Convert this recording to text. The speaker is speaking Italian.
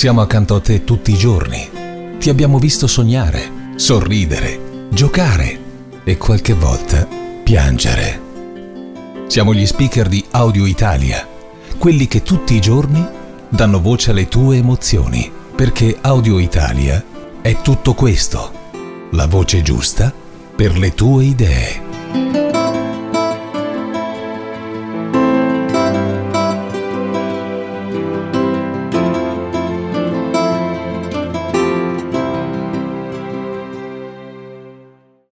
Siamo accanto a te tutti i giorni. Ti abbiamo visto sognare, sorridere, giocare e qualche volta piangere. Siamo gli speaker di Audio Italia, quelli che tutti i giorni danno voce alle tue emozioni, perché Audio Italia è tutto questo, la voce giusta per le tue idee.